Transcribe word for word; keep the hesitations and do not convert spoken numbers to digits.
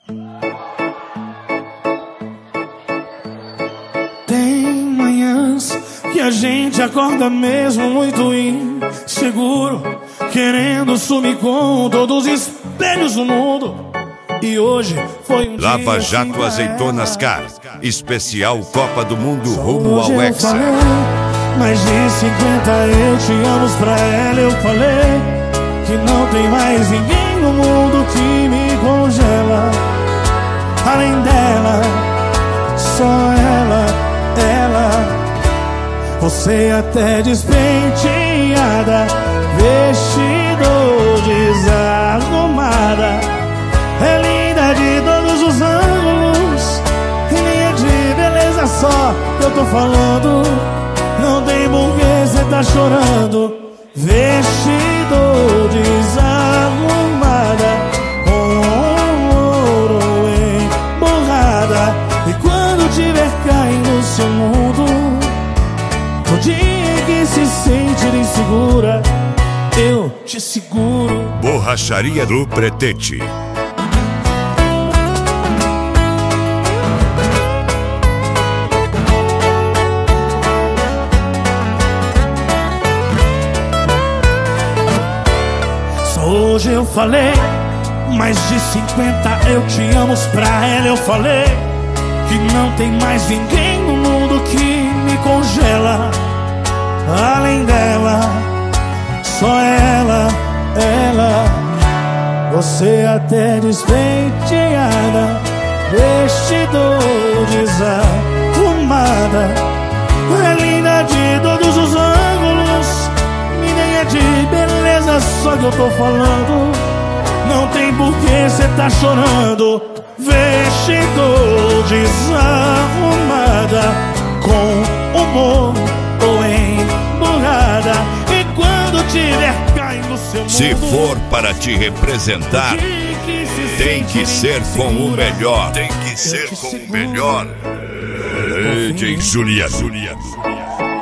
Tem manhãs que a gente acorda mesmo muito inseguro, querendo sumir com todos os espelhos do mundo. E hoje foi um Lava dia Jato assim Azeitonas pra ela. Car, especial Copa do Mundo rumo Hoje ao eu Hexa. falei, mais de cinquenta eu te amo, pra ela eu falei que não tem mais ninguém no mundo que me congela. Além dela, só ela, ela. Você até despenteada, vestido desarrumada, é linda de todos os ângulos, e nem é de beleza só que eu tô falando. Não tem porquê cê tá chorando. Vestido desarrumada, com ouro emborrada. E quando tiver caindo no seu mundo, no dia que se sentir insegura, eu te seguro. Borracharia do Pretete. Hoje eu falei, mais de cinquenta eu te amo, pra ela eu falei que não tem mais ninguém no mundo que me congela. Além dela, só ela, ela. Você até despenteada, vestido desarrumada, é linda de todos os ângulos, e nem é de beleza só que eu tô falando. Não tem porquê cê tá chorando. Vestido desarrumada, com humor ou emburrada. E quando tiver caindo seu mundo, Se for para te representar, tem que ser com o melhor. Tem que ser com o melhor. D J Juliano.